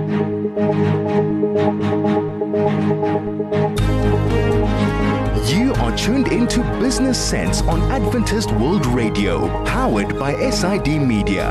You are tuned into Business Sense on Adventist World Radio, powered by SID Media.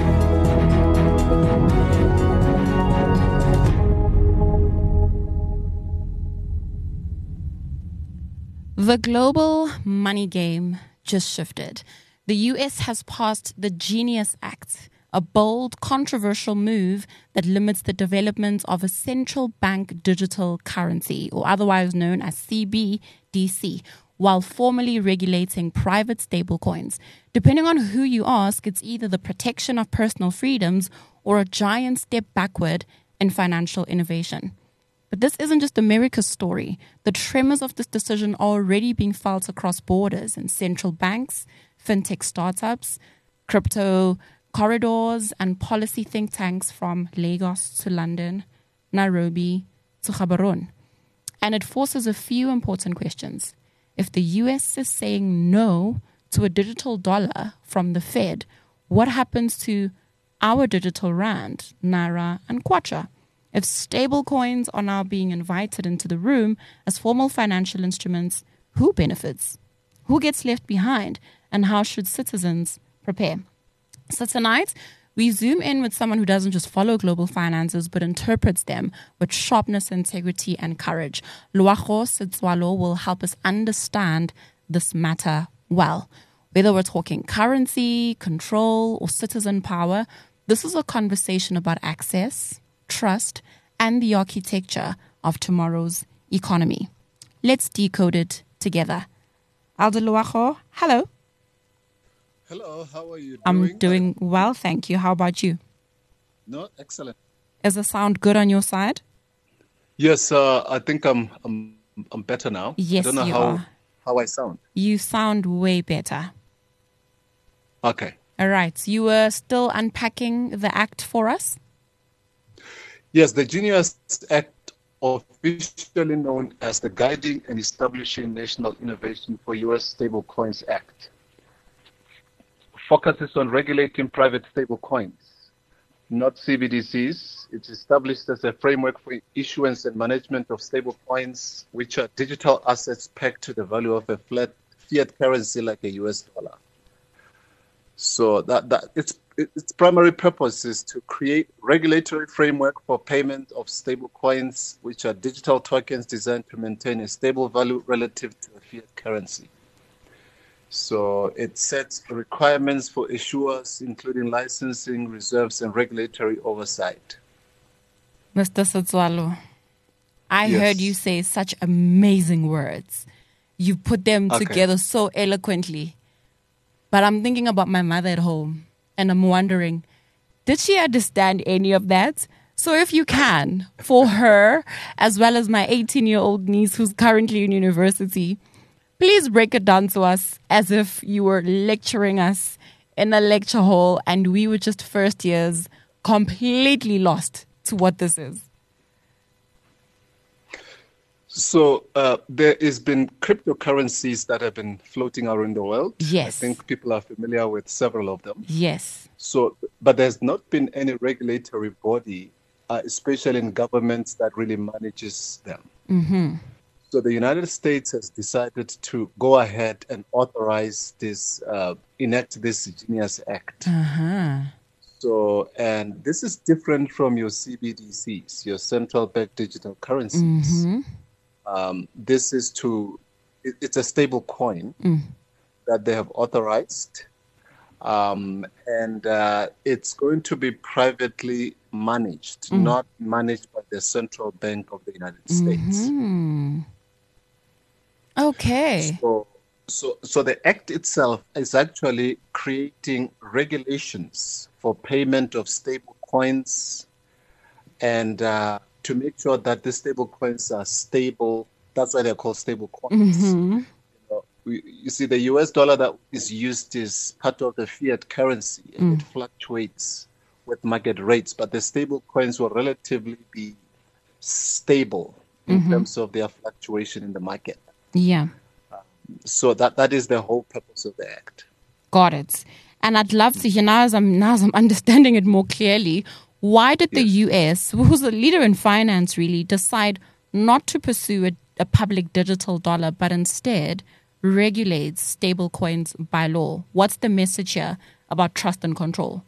The global money game just shifted. The US has passed the Genius Act, a bold, controversial move that limits the development of a central bank digital currency, or otherwise known as CBDC, while formally regulating private stablecoins. Depending on who you ask, it's either the protection of personal freedoms or a giant step backward in financial innovation. But this isn't just America's story. The tremors of this decision are already being felt across borders in central banks, fintech startups, crypto corridors, and policy think tanks from Lagos to London, Nairobi to Gaborone. And it forces a few important questions. If the US is saying no to a digital dollar from the Fed, what happens to our digital rand, naira, and kwacha? If stablecoins are now being invited into the room as formal financial instruments, who benefits? Who gets left behind? And how should citizens prepare? So tonight, we zoom in with someone who doesn't just follow global finances, but interprets them with sharpness, integrity, and courage. Loago Setswalo will help us understand this matter well. Whether we're talking currency, control, or citizen power, this is a conversation about access, trust, and the architecture of tomorrow's economy. Let's decode it together. Aldo Loago, hello. Hello, how are you doing? I'm doing well, thank you. How about you? No, excellent. Is the sound good on your side? Yes, I think I'm better now. Yes, I don't know how I sound. You sound way better. Okay. All right. You were still unpacking the act for us? Yes, the Genius Act, officially known as the Guiding and Establishing National Innovation for U.S. Stablecoins Act, focuses on regulating private stablecoins, not CBDCs. It's established as a framework for issuance and management of stablecoins, which are digital assets pegged to the value of a flat fiat currency like a US dollar. So that its primary purpose is to create regulatory framework for payment of stablecoins, which are digital tokens designed to maintain a stable value relative to a fiat currency. So it sets requirements for issuers, including licensing, reserves, and regulatory oversight. Mr. Setswalo, I Yes. heard you say such amazing words. You put them together so eloquently. But I'm thinking about my mother at home, and I'm wondering, did she understand any of that? So if you can, for her, as well as my 18-year-old niece who's currently in university, please break it down to us as if you were lecturing us in a lecture hall and we were just first years completely lost to what this is. So there has been cryptocurrencies that have been floating around the world. Yes. I think people are familiar with several of them. Yes. So, but there's not been any regulatory body, especially in governments, that really manages them. Mm-hmm. So the United States has decided to go ahead and authorize this, enact this Genius Act. Uh-huh. So, and this is different from your CBDCs, your central bank digital currencies. Mm-hmm. This is it's a stable coin that they have authorized. And it's going to be privately managed, not managed by the Central Bank of the United States. Mm-hmm. Okay. So the act itself is actually creating regulations for payment of stable coins and to make sure that the stable coins are stable. That's why they're called stable coins. Mm-hmm. You see, the US dollar that is used is part of the fiat currency, and it fluctuates with market rates, but the stable coins will relatively be stable in terms of their fluctuation in the market. Yeah. So that is the whole purpose of the act. Got it. And I'd love to hear, now as I'm understanding it more clearly, Why did the US, who's the leader in finance really, decide not to pursue a public digital dollar, but instead regulates stable coins by law? What's the message here about trust and control?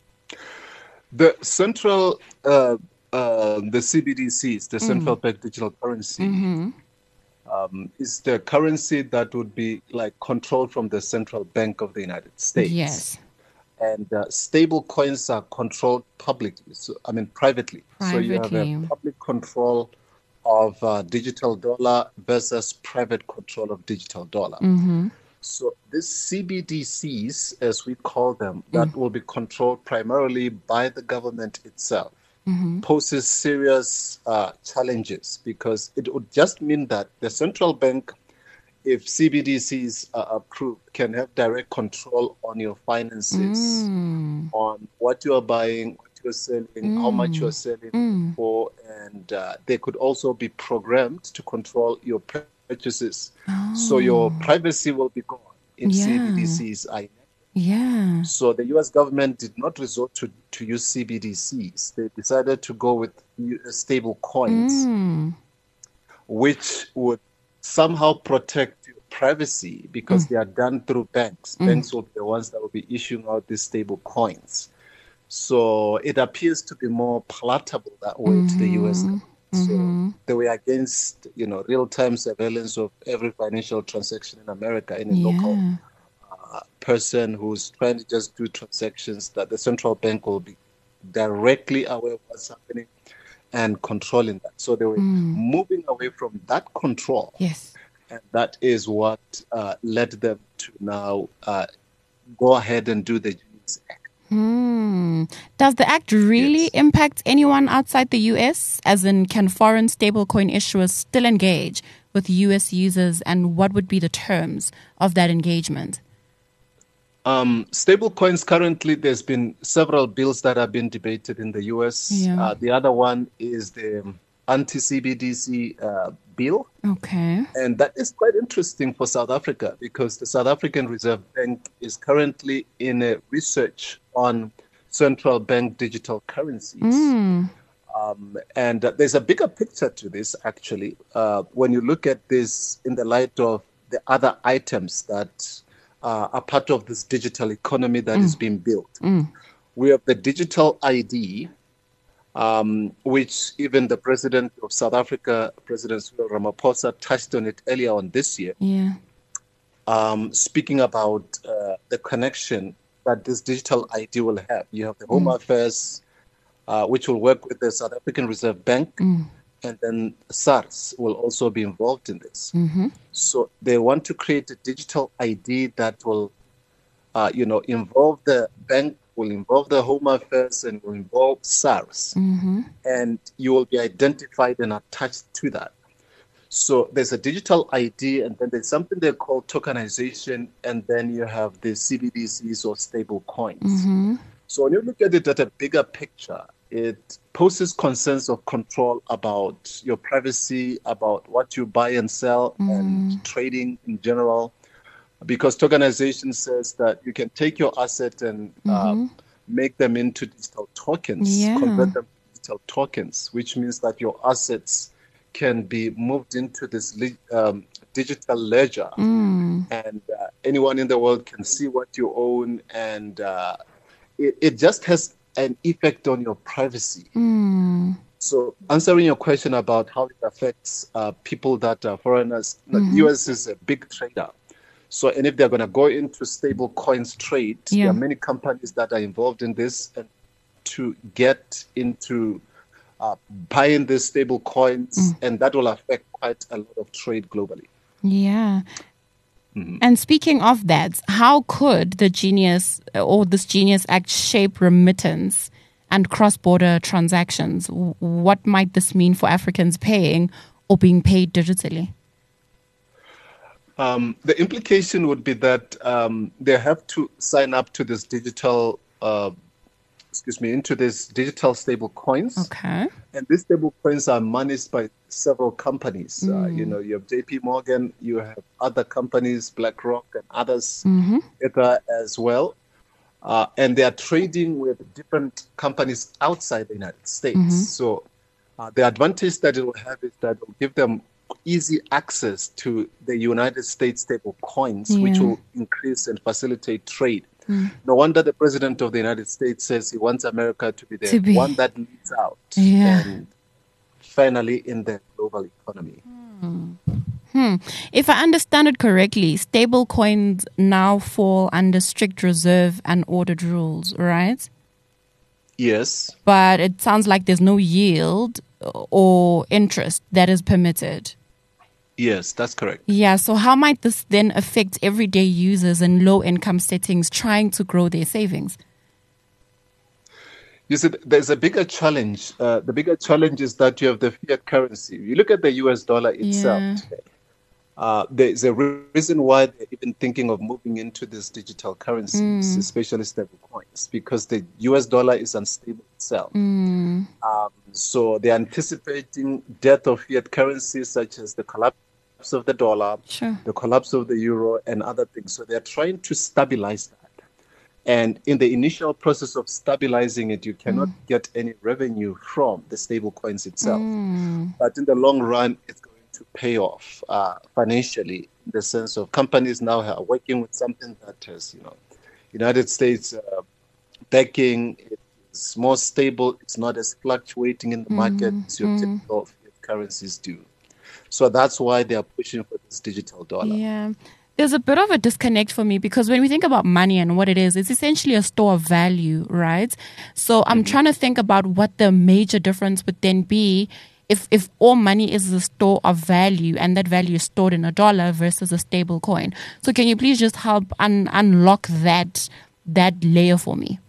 The central, the CBDCs, the central bank digital currency, is the currency that would be like controlled from the central bank of the United States. Yes. And stable coins are controlled publicly, privately. So you have a public control of digital dollar versus private control of digital dollar. So these CBDCs, as we call them, that will be controlled primarily by the government itself, poses serious challenges, because it would just mean that the central bank, if CBDCs are approved, can have direct control on your finances, on what you are buying, what you're selling, how much you're selling for, and they could also be programmed to control your purchases. So your privacy will be gone if CBDCs are enacted. So the US government did not resort to use CBDCs. They decided to go with stable coins, which would somehow protect your privacy, because they are done through banks. Banks will be the ones that will be issuing out these stable coins. So it appears to be more palatable that way to the US government. So they were against, real-time surveillance of every financial transaction in America, any local person who's trying to just do transactions, that the central bank will be directly aware of what's happening and controlling that. So they were moving away from that control. Yes. And that is what led them to now go ahead and do the Genius Act. Does the act really impact anyone outside the US? As in, can foreign stablecoin issuers still engage with US users, and what would be the terms of that engagement? Stablecoins, currently, there's been several bills that have been debated in the US. The other one is the anti-CBDC bill. Okay. And that is quite interesting for South Africa, because the South African Reserve Bank is currently in a research on central bank digital currencies. And there's a bigger picture to this, actually, when you look at this in the light of the other items that are part of this digital economy that is being built. We have the digital ID, which even the president of South Africa, President Cyril Ramaphosa, touched on it earlier on this year, speaking about the connection that this digital ID will have. You have the Home Affairs, which will work with the South African Reserve Bank, and then SARS will also be involved in this. So they want to create a digital ID that will, involve the bank, will involve the Home Affairs, and will involve SARS. And you will be identified and attached to that. So there's a digital ID, and then there's something they call tokenization, and then you have the CBDCs or stable coins. So when you look at it at a bigger picture, it poses concerns of control about your privacy, about what you buy and sell, and trading in general. Because tokenization says that you can take your asset and make them into digital tokens, convert them to digital tokens, which means that your assets can be moved into this digital ledger. And anyone in the world can see what you own, and it just has an effect on your privacy. So answering your question about how it affects people that are foreigners, the US is a big trader. So, and if they're going to go into stable coins trade, there are many companies that are involved in this, and to get into buying these stable coins, and that will affect quite a lot of trade globally. And speaking of that, how could the Genius or this Genius Act shape remittance and cross-border transactions? What might this mean for Africans paying or being paid digitally? The implication would be that they have to sign up to this digital, into this digital stable coins. Okay. And these stable coins are managed by several companies. You have JP Morgan, you have other companies, BlackRock and others as well. and they are trading with different companies outside the United States. So the advantage that it will have is that it will give them easy access to the United States stable coins, which will increase and facilitate trade. No wonder the President of the United States says he wants America to be the one that leads out and finally in the global economy. If I understand it correctly, stable coins now fall under strict reserve and ordered rules, right? Yes. But it sounds like there's no yield or interest that is permitted. Yes, that's correct. Yeah, so how might this then affect everyday users in low-income settings trying to grow their savings? You see, there's a bigger challenge. The bigger challenge is that you have the fiat currency. You look at the US dollar itself today. There's a reason why they're even thinking of moving into these digital currencies, especially stable coins, because the US dollar is unstable itself. So they're anticipating death of fiat currencies such as the collapse of the dollar, the collapse of the euro, and other things. So they're trying to stabilize that. And in the initial process of stabilizing it, you cannot get any revenue from the stable coins itself. But in the long run, it's going to pay off financially, in the sense of companies now are working with something that has, United States backing. It's more stable. It's not as fluctuating in the market as your typical fiat currencies do. So that's why they are pushing for this digital dollar. Yeah. There's a bit of a disconnect for me because when we think about money and what it is, it's essentially a store of value, right? So I'm trying to think about what the major difference would then be if all money is a store of value and that value is stored in a dollar versus a stable coin. So can you please just help unlock that layer for me?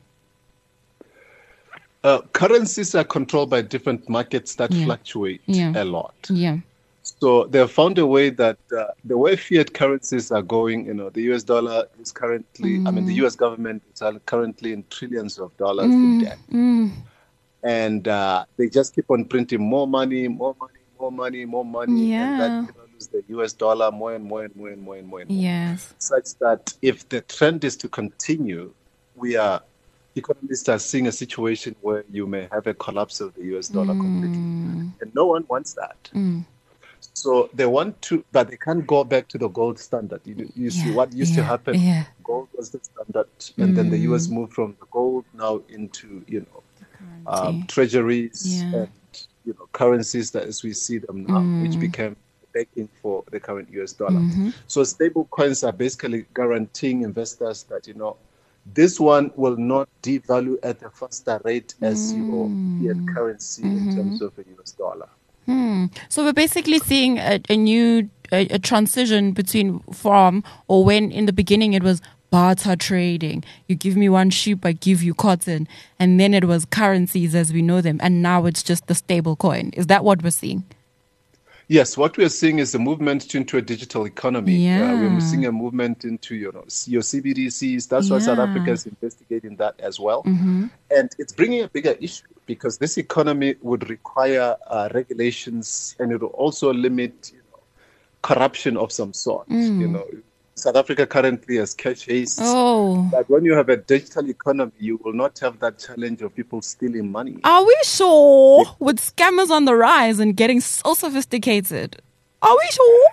Currencies are controlled by different markets that fluctuate a lot. Yeah. So they have found a way that the way fiat currencies are going, the US dollar is currently, the US government is currently in trillions of dollars in debt. And they just keep on printing more money. Yeah. And that devalues the US dollar more and more. Yes. Such that if the trend is to continue, economists are seeing a situation where you may have a collapse of the US dollar completely. And no one wants that. So they want to, but they can't go back to the gold standard. You see what used to happen. Gold was the standard, and then the US moved from the gold now into treasuries and currencies that as we see them now, which became backing for the current US dollar. So stable coins are basically guaranteeing investors that this one will not devalue at a faster rate as your fiat currency in terms of the US dollar. So we're basically seeing a new transition or when in the beginning it was barter trading. You give me one sheep, I give you cotton. And then it was currencies as we know them. And now it's just the stable coin. Is that what we're seeing? Yes, what we are seeing is a movement into a digital economy. We're seeing a movement into your CBDCs. That's why South Africa is investigating that as well. And it's bringing a bigger issue because this economy would require regulations, and it will also limit corruption of some sort. South Africa currently has cash haste. But when you have a digital economy, you will not have that challenge of people stealing money. Are we sure? With scammers on the rise and getting so sophisticated, are we sure?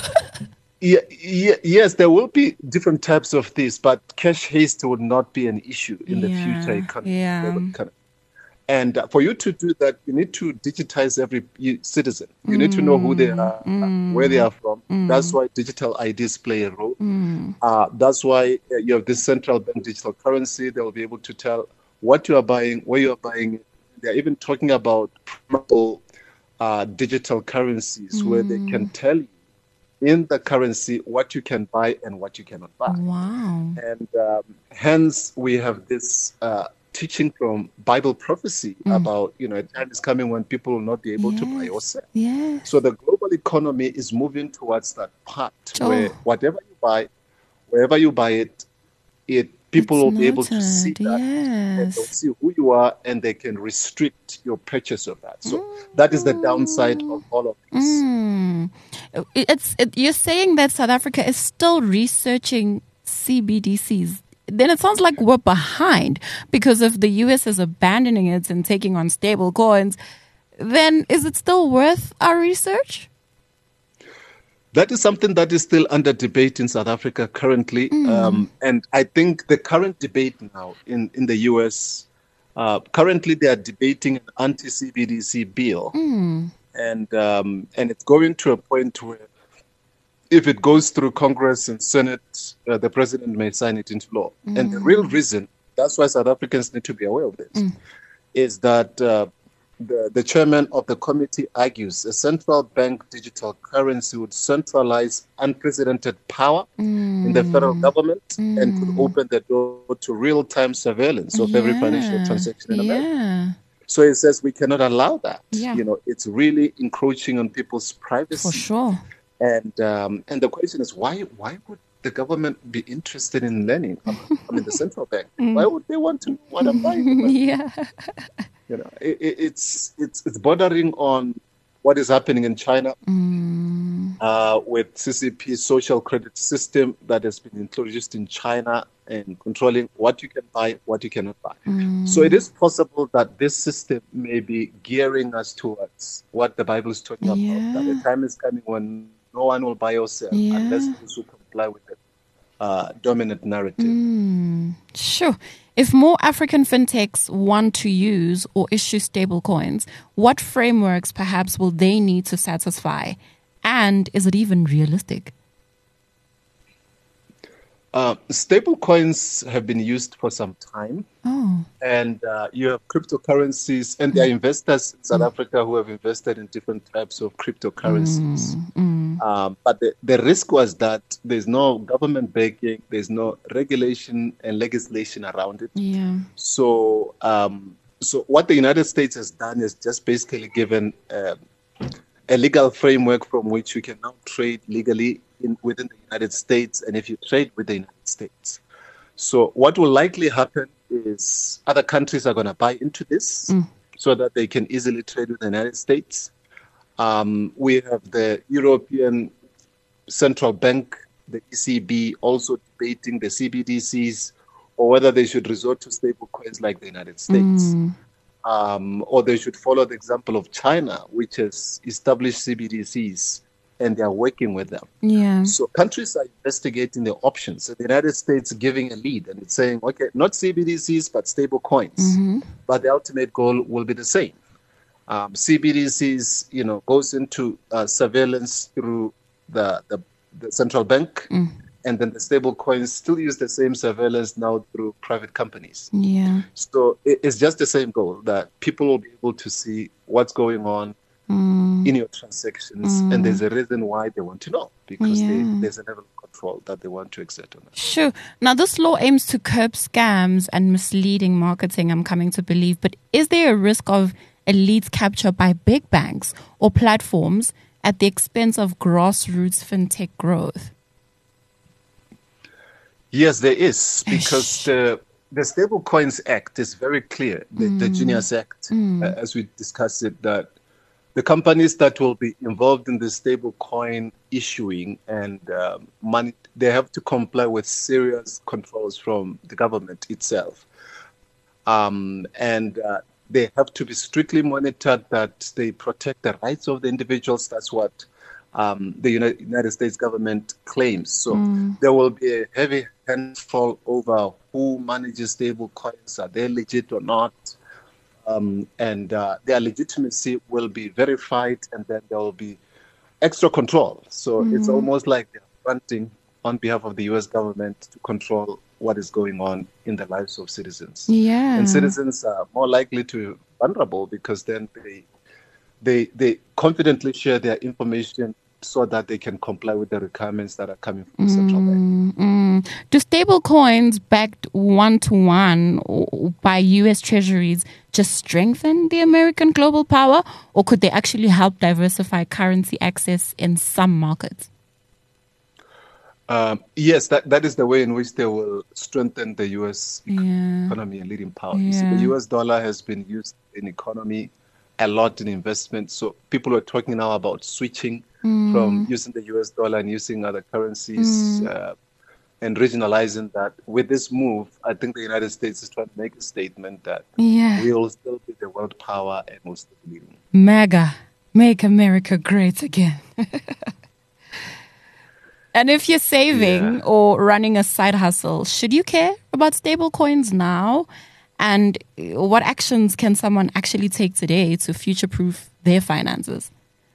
Yes, there will be different types of this, but cash haste would not be an issue in the future economy. And for you to do that, you need to digitize every citizen. You need to know who they are, where they are from. That's why digital IDs play a role. That's why you have this central bank digital currency. They will be able to tell what you are buying, where you are buying it. They're even talking about digital currencies where they can tell you in the currency what you can buy and what you cannot buy. Wow. And hence we have this teaching from Bible prophecy about, a time is coming when people will not be able to buy or sell. So the global economy is moving towards that part where whatever you buy, wherever you buy it, people will be able to see that. And they'll see who you are and they can restrict your purchase of that. So that is the downside of all of this. You're saying that South Africa is still researching CBDCs. then it sounds like we're behind, because if the US is abandoning it and taking on stable coins, then is it still worth our research? That is something that is still under debate in South Africa currently. And I think the current debate now in the US, currently they are debating an anti-CBDC bill. And it's going to a point where if it goes through Congress and Senate, the president may sign it into law. And the real reason, that's why South Africans need to be aware of this, is that the chairman of the committee argues a central bank digital currency would centralize unprecedented power in the federal government and could open the door to real-time surveillance of every financial transaction in America. So it says we cannot allow that. You know, it's really encroaching on people's privacy. For sure. And the question is, why would the government be interested in learning? I mean, the central bank. Why would they want to know what I'm buying? You know, it's bordering on what is happening in China with CCP social credit system that has been introduced in China and controlling what you can buy, what you cannot buy. So it is possible that this system may be gearing us towards what the Bible is talking about, that the time is coming when no one will buy or sell unless those who comply with the dominant narrative. Sure. If more African fintechs want to use or issue stable coins, what frameworks perhaps will they need to satisfy? And is it even realistic? Stable coins have been used for some time. And you have cryptocurrencies, and there are investors in South Africa who have invested in different types of cryptocurrencies. But the risk was that there's no government backing, there's no regulation and legislation around it. So what the United States has done is just basically given a legal framework from which you can now trade legally within the United States, and if you trade with the United States. So what will likely happen is other countries are going to buy into this so that they can easily trade with the United States. We have the European Central Bank, the ECB, also debating the CBDCs or whether they should resort to stable coins like the United States. Or they should follow the example of China, which has established CBDCs, and they are working with them. So countries are investigating the options. So the United States giving a lead, and it's saying, okay, not CBDCs, but stable coins. But the ultimate goal will be the same. CBDCs, you know, goes into surveillance through the central bank, and then the stable coins still use the same surveillance now through private companies. So it's just the same goal, that people will be able to see what's going on in your transactions, and there's a reason why they want to know, because there's a level of control that they want to exert on that. Sure. Now, this law aims to curb scams and misleading marketing, I'm coming to believe, but is there a risk of elite capture by big banks or platforms at the expense of grassroots fintech growth? Yes, there is, because the Stable Coins Act is very clear, the Genius Act, as we discussed it, that the companies that will be involved in the stable coin issuing and money, they have to comply with serious controls from the government itself. And they have to be strictly monitored, that they protect the rights of the individuals. That's what the United States government claims. So there will be a heavy handful over who manages stable coins. Are they legit or not? And their legitimacy will be verified, and then there will be extra control. So it's almost like they're fronting on behalf of the U.S. government to control what is going on in the lives of citizens. And citizens are more likely to be vulnerable, because then they confidently share their information so that they can comply with the requirements that are coming from the central bank. Do stable coins backed one-to-one by U.S. treasuries just strengthen the American global power, or could they actually help diversify currency access in some markets? Yes, that is the way in which they will strengthen the U.S. economy and leading power. You see, the U.S. dollar has been used in economy a lot in investment. So people are talking now about switching from using the US dollar and using other currencies. and regionalizing that. With this move, I think the United States is trying to make a statement that Yeah. we'll still be the world power and we'll still be leading. MAGA, make America great again. And if you're saving or running a side hustle, should you care about stable coins now? And what actions can someone actually take today to future-proof their finances?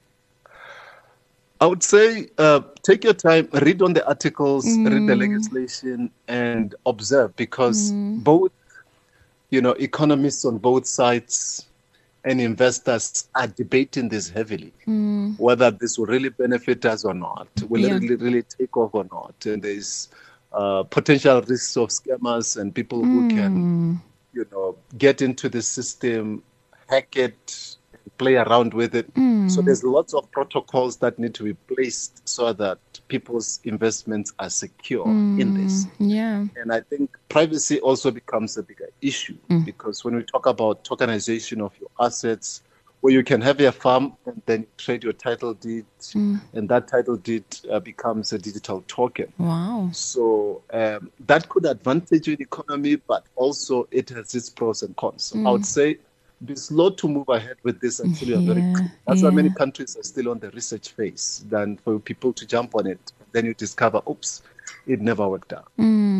I would say take your time, read on the articles, read the legislation, and observe, because both, economists on both sides and investors are debating this heavily, whether this will really benefit us or not, will it really take off or not. And there's potential risks of scammers and people who can, get into the system, hack it, play around with it. So there's lots of protocols that need to be placed so that people's investments are secure in this. Yeah. And I think privacy also becomes a bigger issue, because when we talk about tokenization of your assets, where you can have a farm and then trade your title deed, and that title deed becomes a digital token. Wow. So that could advantage your economy, but also it has its pros and cons. So I would say be slow to move ahead with this until you are very clear. That's why many countries are still on the research phase than for people to jump on it. Then you discover, oops, it never worked out.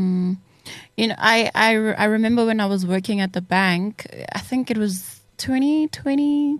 I remember when I was working at the bank, I think it was 2022.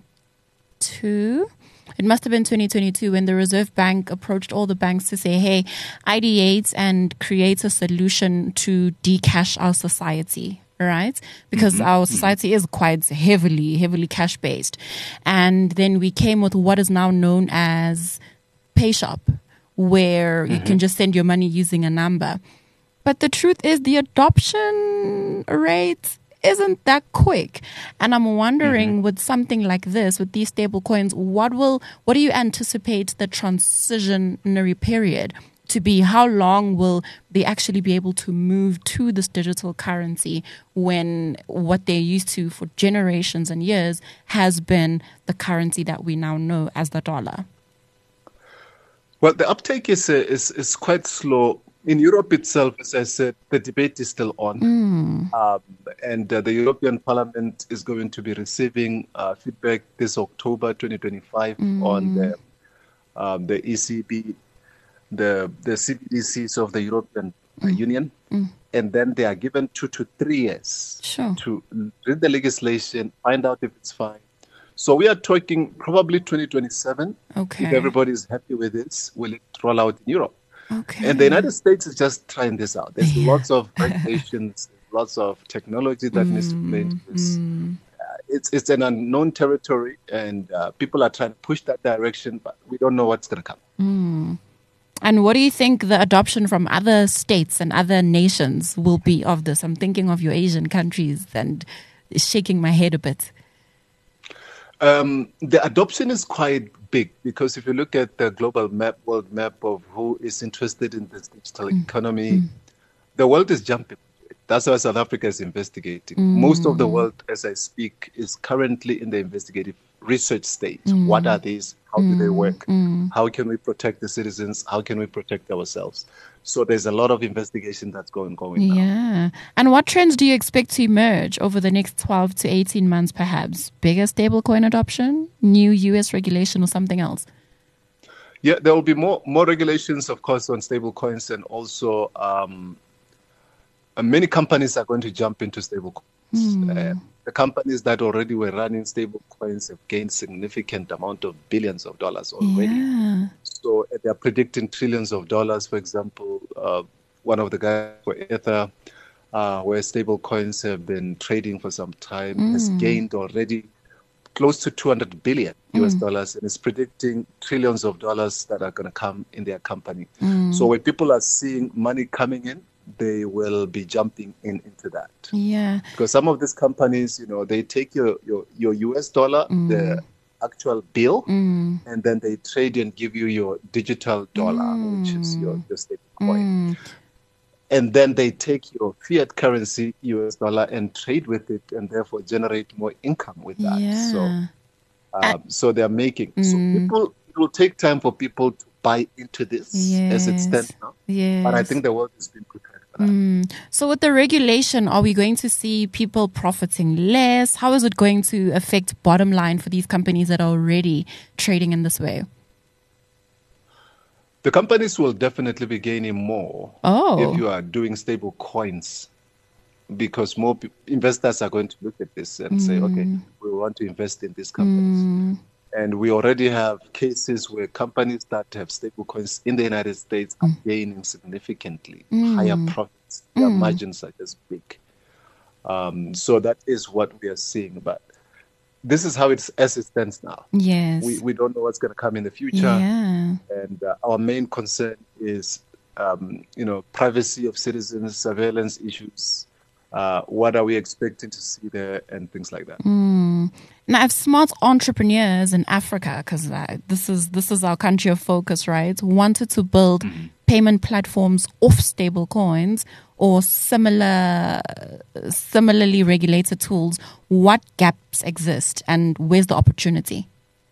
It must have been 2022 when the Reserve Bank approached all the banks to say, hey, ideate and create a solution to decash our society. Right? Because our society is quite heavily cash-based. And then we came with what is now known as PayShop, where you can just send your money using a number. But the truth is the adoption rate isn't that quick. And I'm wondering with something like this, with these stable coins, what do you anticipate the transitionary period to be? How long will they actually be able to move to this digital currency when what they're used to for generations and years has been the currency that we now know as the dollar? Well, the uptake is quite slow. In Europe itself, as I said, the debate is still on. And the European Parliament is going to be receiving feedback this October 2025 on the ECB, the CBDCs of the European Union, and then they are given 2 to 3 years to read the legislation, find out if it's fine. So we are talking probably 2027. Okay. If everybody is happy with this, will it roll out in Europe? Okay. And the United States is just trying this out. There's lots of regulations, lots of technology that needs to play into this. It's an unknown territory, and people are trying to push that direction, but we don't know what's going to come. And what do you think the adoption from other states and other nations will be of this? I'm thinking of your Asian countries and shaking my head a bit. The adoption is quite big, because if you look at the global map, world map of who is interested in this digital economy, the world is jumping. That's why South Africa is investigating. Most of the world, as I speak, is currently in the investigative research stage. What are these? How do they work? How can we protect the citizens? How can we protect ourselves? So there's a lot of investigation that's going now. Yeah. And what trends do you expect to emerge over the next 12 to 18 months, perhaps? Bigger stablecoin adoption, new US regulation, or something else? Yeah, there will be more regulations, of course, on stablecoins, and also many companies are going to jump into stablecoins. The companies that already were running stablecoins have gained significant amount of billions of dollars already. Yeah. So they're predicting trillions of dollars. For example, one of the guys for Ether, where stablecoins have been trading for some time, has gained already close to 200 billion US dollars, and is predicting trillions of dollars that are going to come in their company. So when people are seeing money coming in, they will be jumping into that. Yeah. Because some of these companies, they take your US dollar, the actual bill, and then they trade and give you your digital dollar, which is your stable coin. And then they take your fiat currency, US dollar, and trade with it, and therefore generate more income with that. Yeah. So they're making. So it will take time for people to buy into this as it stands now. Yes. But I think the world has been prepared for that. So with the regulation, are we going to see people profiting less? How is it going to affect bottom line for these companies that are already trading in this way? The companies will definitely be gaining more if you are doing stable coins, because more investors are going to look at this and say, okay, we want to invest in these companies. And we already have cases where companies that have stable coins in the United States are gaining significantly higher profits. Their margins are just big. So that is what we are seeing. But this is how it's as it stands now. Yes. We don't know what's going to come in the future. Yeah. And our main concern is, privacy of citizens, surveillance issues. What are we expecting to see there, and things like that. Now, if smart entrepreneurs in Africa, because this is our country of focus, right, wanted to build payment platforms off stable coins or similarly regulated tools, what gaps exist and where's the opportunity?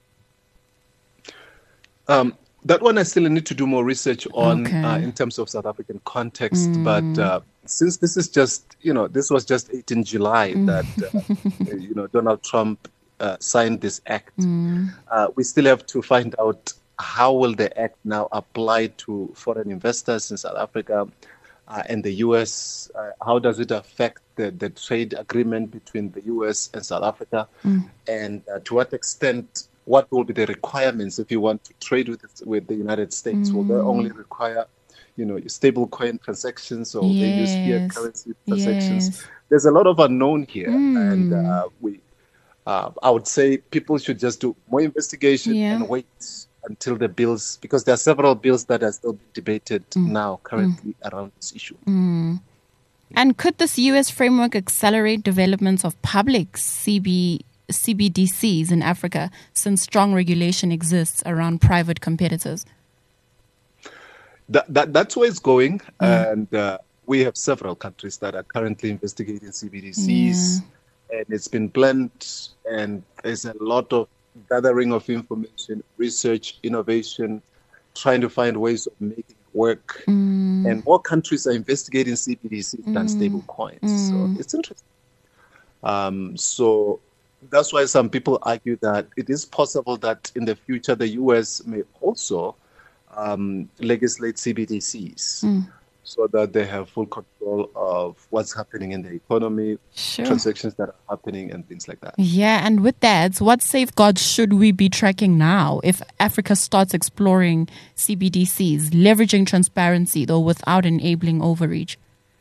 That one I still need to do more research on in terms of South African context. But since this is just, this was just 18 July that, Donald Trump signed this act. We still have to find out how will the act now apply to foreign investors in South Africa and the U.S. How does it affect the trade agreement between the U.S. and South Africa? And to what extent, what will be the requirements if you want to trade with the United States? Will they only require, stable coin transactions, or they use fiat currency transactions? There's a lot of unknown here, and I would say people should just do more investigation and wait until the bills, because there are several bills that are still being debated now currently around this issue. And could this U.S. framework accelerate developments of public CBDCs in Africa, since strong regulation exists around private competitors? That's where it's going, and we have several countries that are currently investigating CBDCs, and it's been planned, and there's a lot of gathering of information, research, innovation, trying to find ways of making it work. And more countries are investigating CBDCs than stable coins. So it's interesting. So that's why some people argue that it is possible that in the future the US may also legislate CBDCs so that they have full control of what's happening in the economy, transactions that are happening, and things like that. Yeah, and with that, what safeguards should we be tracking now if Africa starts exploring CBDCs, leveraging transparency, though without enabling overreach?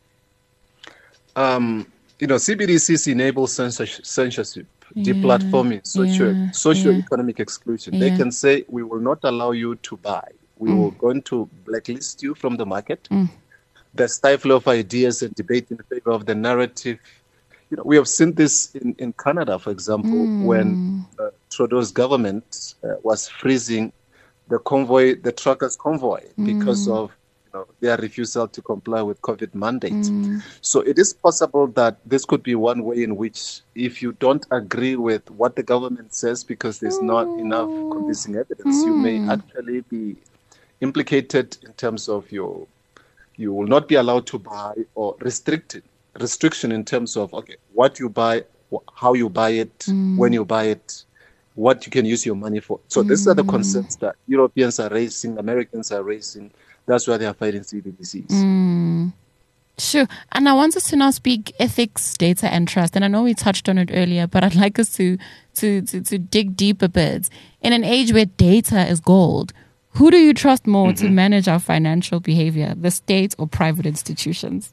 CBDCs enable censorship, deplatforming, socio-economic exclusion. They can say, we will not allow you to buy. We will going to blacklist you from the market. The stifle of ideas and debate in favor of the narrative. We have seen this in Canada, for example, when Trudeau's government was freezing the truckers' convoy because of their refusal to comply with COVID mandates. So it is possible that this could be one way in which, if you don't agree with what the government says because there's not enough convincing evidence, you may actually be implicated in terms of you will not be allowed to buy, or restriction in terms of, what you buy, how you buy it, when you buy it, what you can use your money for. So these are the concerns that Europeans are raising, Americans are raising. That's why they are fighting CBDCs. Sure. And I want us to now speak ethics, data, and trust. And I know we touched on it earlier, but I'd like us to dig deep a bit. In an age where data is gold, who do you trust more to manage our financial behavior, the state or private institutions?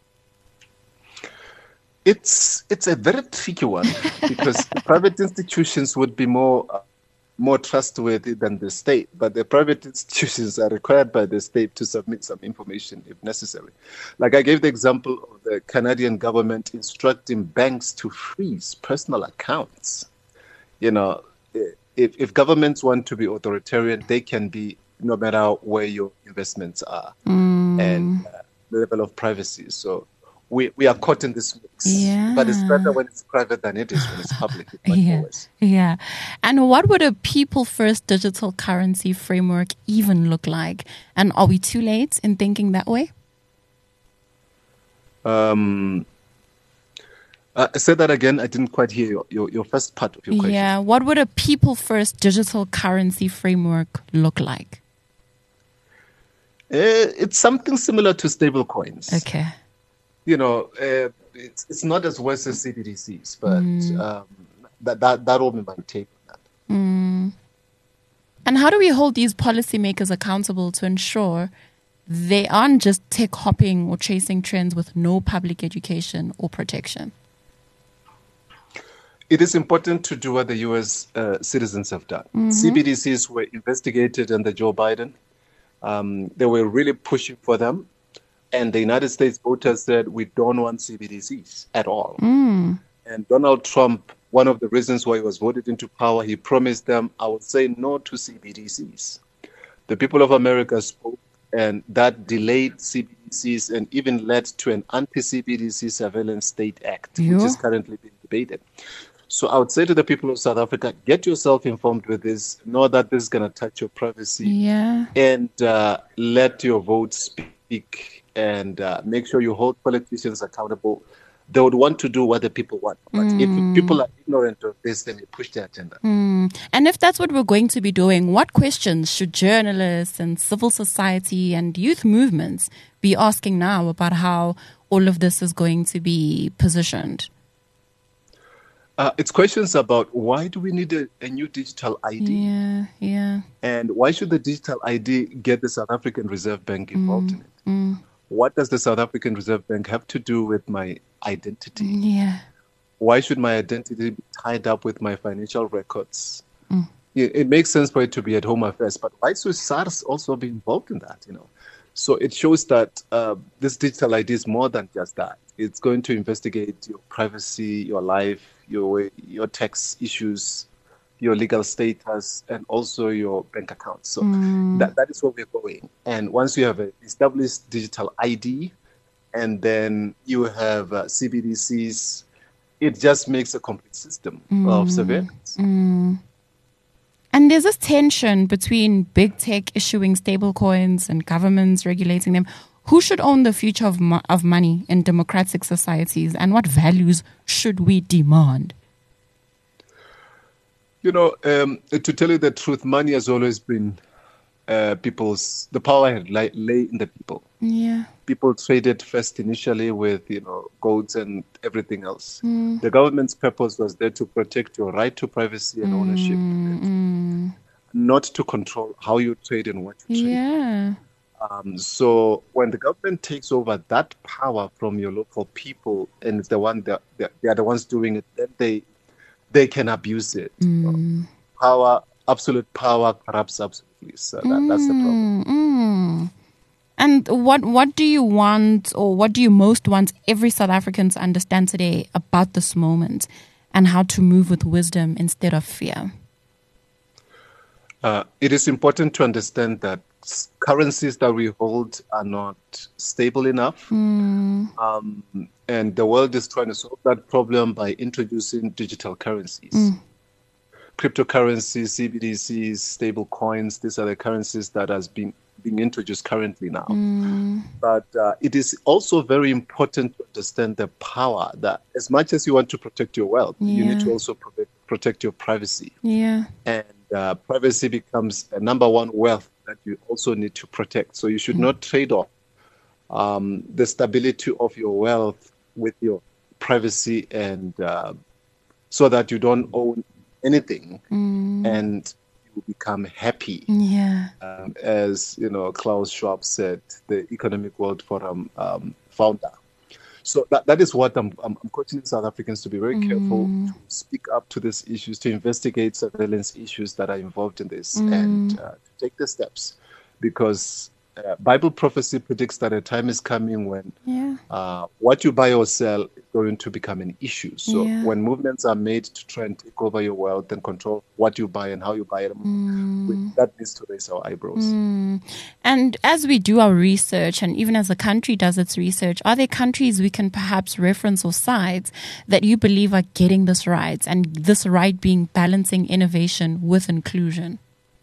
It's a very tricky one because private institutions would be more trustworthy than the state, but the private institutions are required by the state to submit some information if necessary. Like I gave the example of the Canadian government instructing banks to freeze personal accounts. If governments want to be authoritarian, they can be, no matter where your investments are and the level of privacy. So we are caught in this mix. Yeah. But it's better when it's private than it is when it's public. Yeah. And what would a people-first digital currency framework even look like? And are we too late in thinking that way? Say that again. I didn't quite hear your first part of your question. Yeah. What would a people-first digital currency framework look like? It's something similar to stable coins. Okay. It's not as worse as CBDCs, but that will be my take on that. And how do we hold these policymakers accountable to ensure they aren't just tech hopping or chasing trends with no public education or protection? It is important to do what the U.S. Citizens have done. CBDCs were investigated under Joe Biden. They were really pushing for them. And the United States voters said, we don't want CBDCs at all. And Donald Trump, one of the reasons why he was voted into power, he promised them, I will say no to CBDCs. The people of America spoke, and that delayed CBDCs and even led to an anti-CBDC Surveillance State Act, which is currently being debated. So I would say to the people of South Africa, get yourself informed with this. Know that this is going to touch your privacy. And let your vote speak. And make sure you hold politicians accountable. They would want to do what the people want. But if people are ignorant of this, then they push their agenda. And if that's what we're going to be doing, what questions should journalists and civil society and youth movements be asking now about how all of this is going to be positioned? It's questions about why do we need a new digital ID? And why should the digital ID get the South African Reserve Bank involved in it? What does the South African Reserve Bank have to do with my identity? Why should my identity be tied up with my financial records? It makes sense for it to be at Home Affairs, but why should SARS also be involved in that? So it shows that this digital ID is more than just that. It's going to investigate your privacy, your life, your tax issues, your legal status, and also your bank account. So that is where we're going. And once you have an established digital ID, and then you have CBDCs, it just makes a complete system of surveillance. And there's this tension between big tech issuing stable coins and governments regulating them. Who should own the future of money in democratic societies, and what values should we demand? To tell you the truth, money has always been the power had lay in the people. People traded first initially with, goats and everything else. The government's purpose was there to protect your right to privacy and ownership, not to control how you trade and what you trade. So when the government takes over that power from your local people, and it's they are the ones doing it, then they can abuse it. Absolute power corrupts absolutely. So that's the problem. And what do you want, or what do you most want every South African to understand today about this moment and how to move with wisdom instead of fear? It is important to understand that currencies that we hold are not stable enough. And the world is trying to solve that problem by introducing digital currencies. Cryptocurrencies, CBDCs, stable coins, these are the currencies that has been being introduced currently now. But it is also very important to understand the power that as much as you want to protect your wealth, you need to also protect your privacy. And privacy becomes a number one wealth that you also need to protect. So you should not trade off the stability of your wealth with your privacy, and so that you don't own anything and you become happy. As Klaus Schwab said, the Economic World Forum founder. So that is what I'm coaching South Africans to be very careful, to speak up to these issues, to investigate surveillance issues that are involved in this, and to take the steps, because Bible prophecy predicts that a time is coming when Yeah. what you buy or sell is going to become an issue. So Yeah. when movements are made to try and take over your wealth and control what you buy and how you buy it, that needs to raise our eyebrows. And as we do our research, and even as a country does its research, are there countries we can perhaps reference or sites that you believe are getting this right, and this right being balancing innovation with inclusion?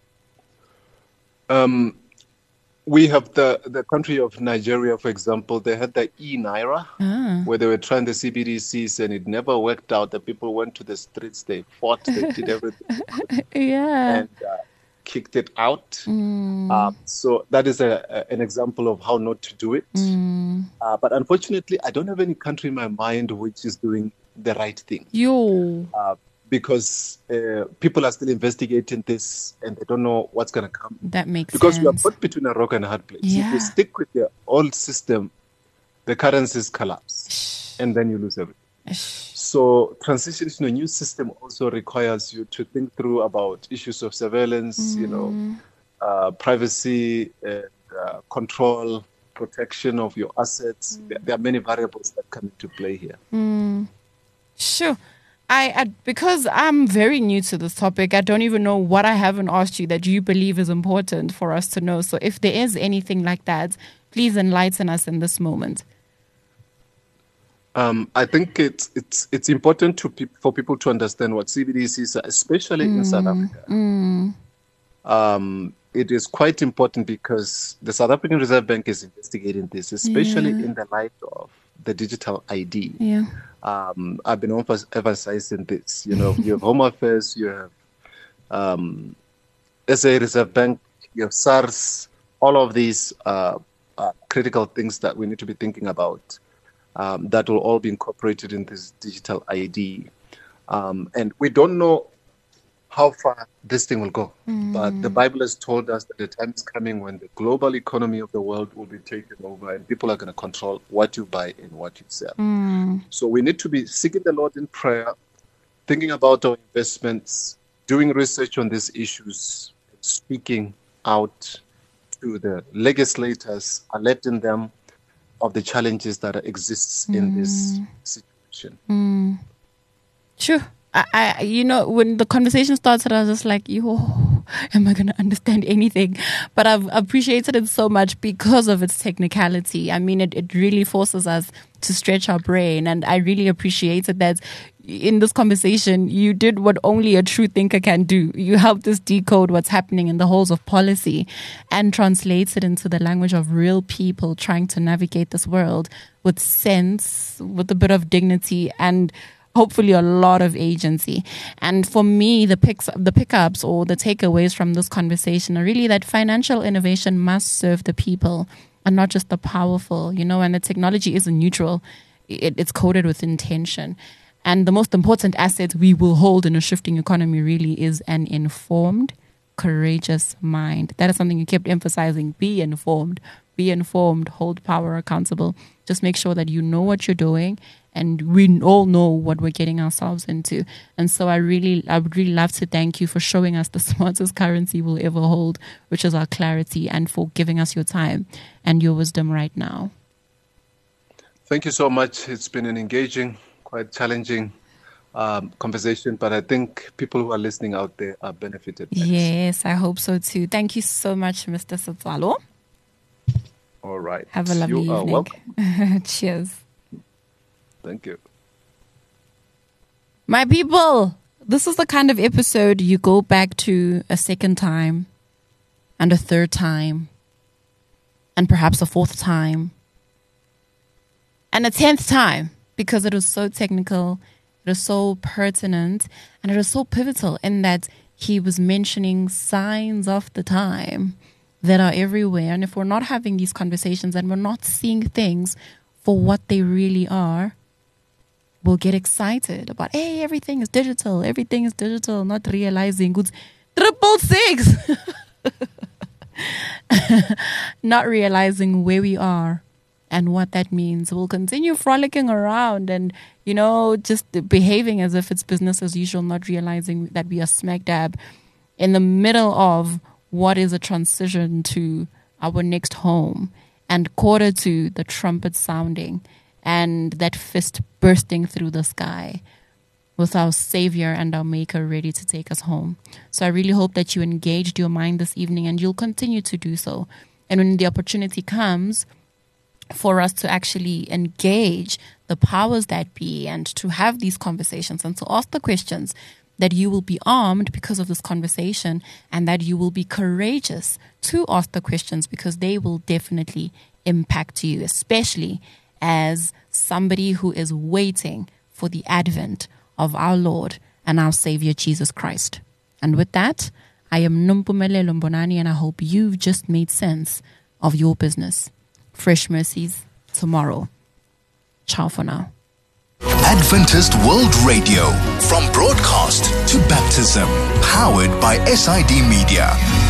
We have the country of Nigeria, for example. They had the e-Naira, where they were trying the CBDCs, and it never worked out. The people went to the streets, they fought, they did everything, Yeah. and kicked it out. So that is an example of how not to do it. But unfortunately, I don't have any country in my mind which is doing the right thing. Because people are still investigating this and they don't know what's going to come. That makes because sense. we are put between a rock and a hard place. If Yeah. you stick with the old system, the currencies collapse and then you lose everything. So transition to a new system also requires you to think through about issues of surveillance, privacy, control, protection of your assets. There are many variables that come into play here. Sure. I because I'm very new to this topic, I don't even know what I haven't asked you that you believe is important for us to know. So if there is anything like that, please enlighten us in this moment. I think it's important for people to understand what CBDCs are, especially in South Africa. It is quite important because the South African Reserve Bank is investigating this, especially in the light of the digital ID. Yeah. I've been emphasizing this. You have Home Affairs, you have SA Reserve Bank, you have SARS. All of these are critical things that we need to be thinking about. That will all be incorporated in this digital ID. And we don't know how far this thing will go. But the Bible has told us that the time is coming when the global economy of the world will be taken over and people are going to control what you buy and what you sell. So we need to be seeking the Lord in prayer, thinking about our investments, doing research on these issues, speaking out to the legislators, alerting them of the challenges that exists in this situation. Sure. I when the conversation started, I was just like, am I going to understand anything? But I've appreciated it so much because of its technicality. I mean, it really forces us to stretch our brain. And I really appreciated that in this conversation, you did what only a true thinker can do. You helped us decode what's happening in the halls of policy and translates it into the language of real people trying to navigate this world with sense, with a bit of dignity, and hopefully a lot of agency. And for me, the pickups or the takeaways from this conversation are really that financial innovation must serve the people and not just the powerful, and the technology isn't neutral. It's coded with intention. And the most important asset we will hold in a shifting economy really is an informed, courageous mind. That is something you kept emphasizing. Be informed, hold power accountable. Just make sure that you know what you're doing, and we all know what we're getting ourselves into. And so I would really love to thank you for showing us the smartest currency we'll ever hold, which is our clarity, and for giving us your time and your wisdom right now. Thank you so much. It's been an engaging, quite challenging conversation, but I think people who are listening out there are benefited. Yes, I hope so too. Thank you so much, Mr. Setswalo. All right. Have a lovely You are evening. welcome. Cheers. Thank you. My people, this is the kind of episode you go back to a second time and a third time and perhaps a fourth time and a 10th time, because it was so technical, it was so pertinent, and it was so pivotal in that he was mentioning signs of the time that are everywhere. And if we're not having these conversations and we're not seeing things for what they really are, we'll get excited about, hey, everything is digital, not realizing goods 666 not realizing where we are and what that means. We'll continue frolicking around and, just behaving as if it's business as usual, not realizing that we are smack dab in the middle of what is a transition to our next home, and quarter to the trumpet sounding and that fist bursting through the sky with our Savior and our Maker ready to take us home. So I really hope that you engaged your mind this evening, and you'll continue to do so. And when the opportunity comes for us to actually engage the powers that be and to have these conversations and to ask the questions, that you will be armed because of this conversation, and that you will be courageous to ask the questions, because they will definitely impact you, especially as somebody who is waiting for the advent of our Lord and our Savior, Jesus Christ. And with that, I am Nompumelelo Mbonani, and I hope you've just made sense of your business. Fresh mercies tomorrow. Ciao for now. Adventist World Radio, from broadcast to baptism, powered by SID Media.